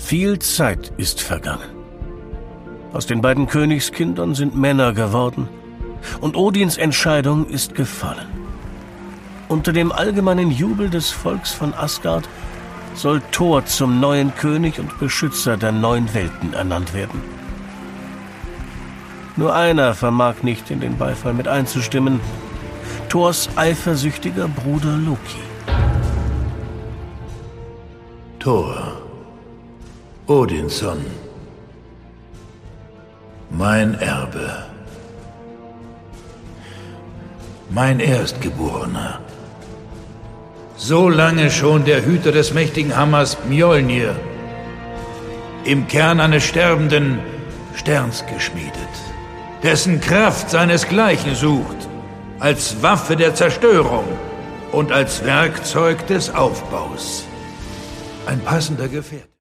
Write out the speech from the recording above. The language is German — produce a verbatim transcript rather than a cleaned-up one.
Viel Zeit ist vergangen. Aus den beiden Königskindern sind Männer geworden und Odins Entscheidung ist gefallen. Unter dem allgemeinen Jubel des Volks von Asgard soll Thor zum neuen König und Beschützer der neuen Welten ernannt werden. Nur einer vermag nicht in den Beifall mit einzustimmen: Thors eifersüchtiger Bruder Loki. Thor, Odins Sohn, mein Erbe, mein Erstgeborener. So lange schon der Hüter des mächtigen Hammers Mjolnir, im Kern eines sterbenden Sterns geschmiedet, dessen Kraft seinesgleichen sucht, als Waffe der Zerstörung und als Werkzeug des Aufbaus. Ein passender Gefährte.